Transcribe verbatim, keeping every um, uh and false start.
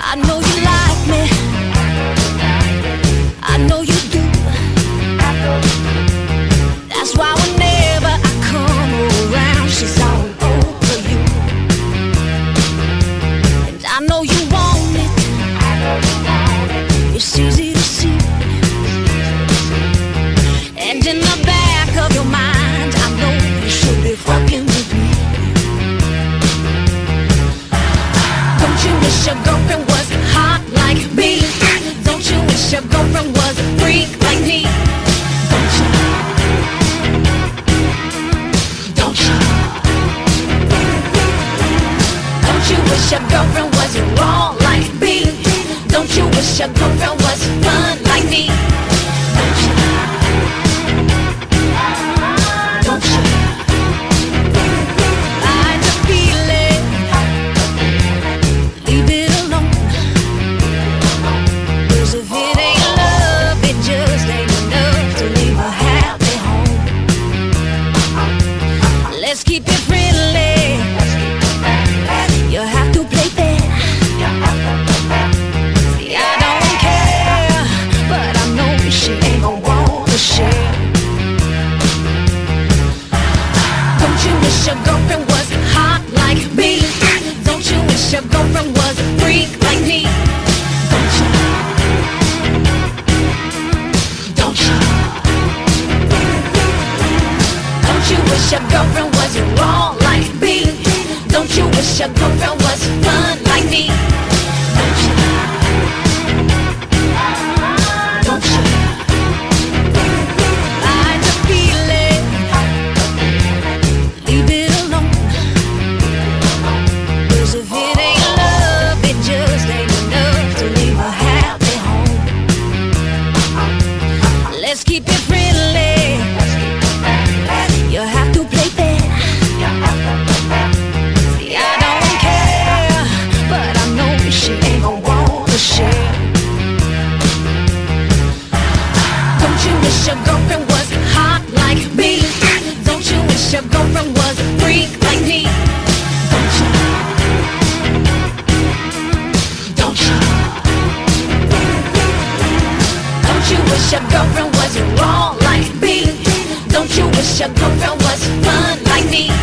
I know you like me, I know you do. That's why whenever I come around, she's all over you. And I know you want it, it's easy to see. And in the back of your mind, I know you should be fucking with me. Don't you wish your girlfriend was hot like me? Don't you wish your girlfriend was a freak like me? Don't you? Don't you? Don't you wish your girlfriend was wrong like me? Don't you wish your girlfriend was fun like me? Don't you? Don't you? I just feel it. Leave it alone. 'Cause if it ain't love, it just ain't enough to leave a happy home. Let's keep it friendly. You have to play fair. See, I don't care, but I know she ain't gon' wanna share. Don't you wish your girlfriend was hot like me? Don't you wish your girlfriend was a freak like me? Don't you? Don't you? Don't you wish your girlfriend was wrong like me? Don't you wish your girlfriend was fun like me? Don't you? Don't you? I just feel it. Leave it alone. 'Cause if it ain't love, it just ain't enough to leave a happy home. Let's keep it friendly. You have to play fair. See, I don't care, but I know she ain't gon' wanna share. Don't you wish your girlfriend was hot like me? Don't you wish your girlfriend was a freak like me? Don't you? Don't you? Don't you wish your girlfriend was wrong like me? Don't you wish your girlfriend was fun like me?